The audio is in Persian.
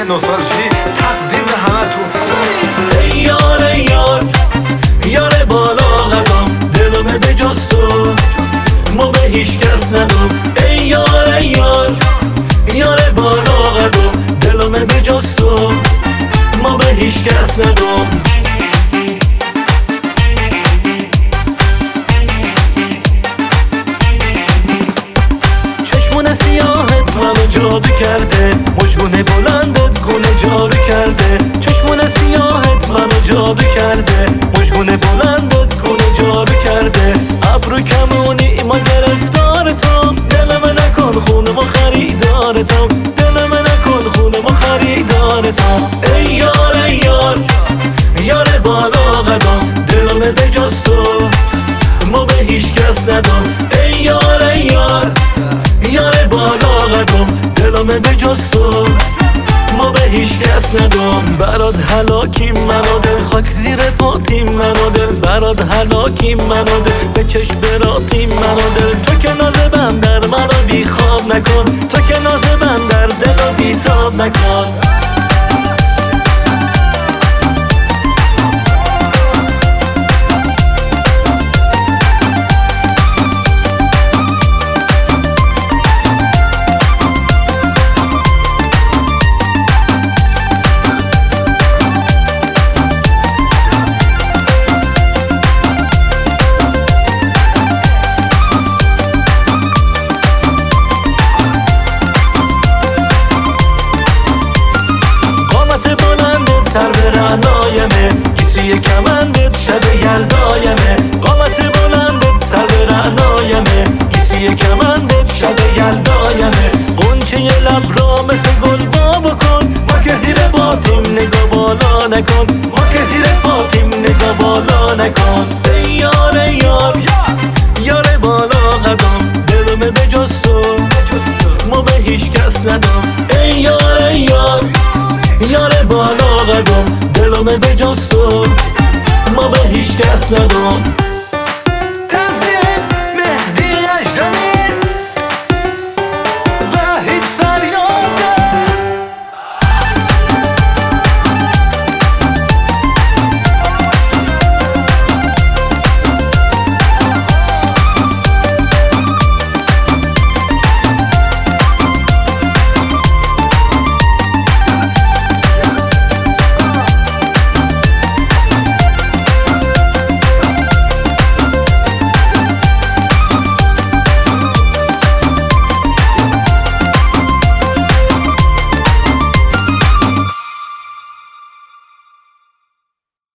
نوستالژی تقدیم به همتون. ای یار ای یار، یار بالا قدم، دلم به جز تو ما به هیچ کس ندم. ای یار ای یار، یار بالا قدم، دلم به جز تو ما به هیچ کس ندم. چشمون سیاهت منو جادو کرده، مژگون بلندت گونه جارو کرده. چشمون سیاهت منو جادو کرده، مژگون بلندت گونه جارو کرده. ابرو کمونی ما گرفتار تو، دل من نکن خونه ما خریدار تو، دل من نکن خونه ما خریدار تو. ای یار ای یار، یار بالا قدم، دلم به جز تو ما به هیچ کس ندم. ای یار ای یار، یار بالا قدم، دلم به جز تو ما به هیچ کس ندم. برات هلاکیم منو دل، خاک زیر پاتیم منو دل. برات هلاکیم منو دل، به چشم براتیم منو دل. تو که ناز بندر منو بی خواب نکن، تو که ناز بندر دلو بی تاب نکن. سر به رعنایمه، کیسوی کمندت شب یلدایمه. قامت بلندت سر به رعنایمه، کیسوی کمندت شب یلدایمه. قنچه لب را مثل گل وا بکن، ما که زیر پاتیم نگاه بالا نکن، ما که زیر پاتیم نگاه بالا نکن. ای یار ای یار، یار بالا قدم، دلم به جز تو ما به هیچ کس ندم. ای یار ای یار، یار بالا قدم، دلم به جز تو ما به هیچ کس ندم.